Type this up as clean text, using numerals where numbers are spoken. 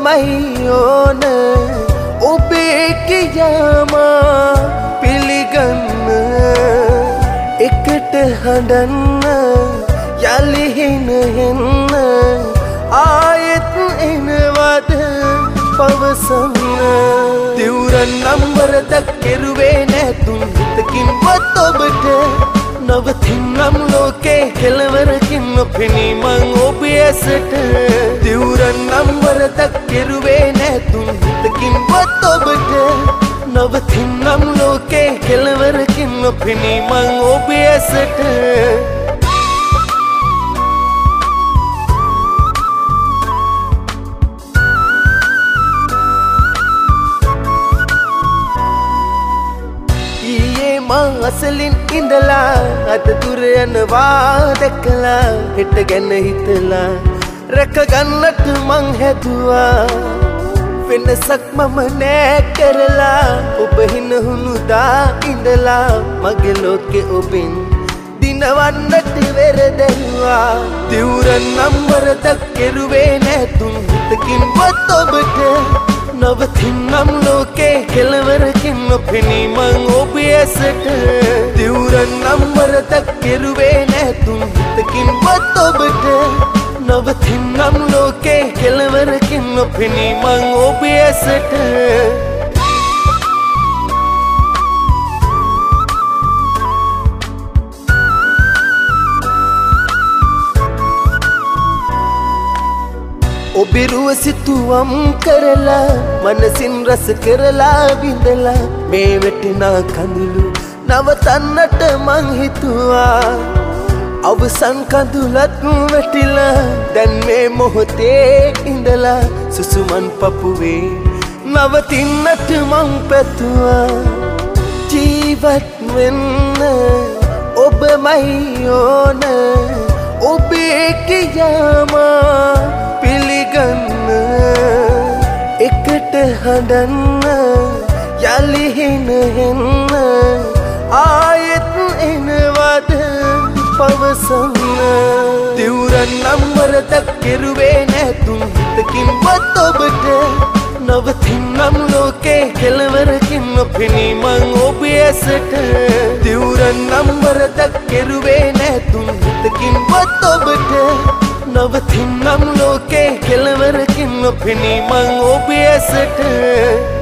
මයිෝන ඔබේ කියාම පිළිගන්න එකට හඬන්න යලිහින හෙන්න ආයෙත් එනවද පවසන්න දිවුරන් නම්බරදක් කෙරුවේ නැතුන් හිතකින්වත් ඔබට නවතින්නම් ලෝකේ කෙලවරකින් නොපෙනී මං ඔබේ ඇසට දිවුරන් නම්බරදක් කෙරුවේ නැතුන් හිතකින්වත් ඔබට නවතින්නම් ලෝකේ කෙලවරකින් නොපෙනී මං ඔබේ ඇසට අසලින් ඉඳලා අද දුර යනවා දැකලා හෙට ගැන හිතලා රැකගන්නට මං හැදුවා වෙනසක් මම නෑ කරලා ඔබ හිනහුණුදා ඉඳලා මගේ ලෝකෙ ඔබෙන් දිනවන්නට වෙරදැරුවා දිවුරන් නම්බරදක් කෙරුවේ නැතුන් හිතකින්වත් ඔබට නවතින්නම් ලෝකේ කෙලවරකින් නොපෙනී මං ඔබේ ඇසට දිවුරන් නම්බරදක් කෙරුවේ නැතුන් හිතකින්වත් ඔබට නවතින්නම් ලෝකේ කෙලවරකින් නොපෙනී මං ඔබේ ඇසට ඔබිරුව සිතුවම් කරලා මනසින් රස කරලා විඳලා මේ වැටිනා කඳුළු නවතන්නට මං හිතුවා අවසන් කඳුලත් වැටිලා දැන් මේ මොහොතේ ඉඳලා සුසුමන් පපුවේ නවතින්නට මං පැතුවා ජීවත් වෙන්න ඔබමයි ඕන ඔබේ කියාම පිළිගන්න එකට හඬන්න යලිහින හෙන්න ආයෙත් එනවද පවසන්න දිවුරන් නම්බරදක් කෙරුවේ නැතුන් හිතකින්වත් ඔබට නවතින්නම් ලෝකේ කෙලවරකින් නොපෙනී මං ඔබේ ඇසට දිවුරන් නම්බරදක් කෙරුවේ නැතුන් හිතකින්වත් ඔබට නවතින්නම් ලෝකේ කෙලවරකින් නොපෙනී මං ඔබේ ඇසට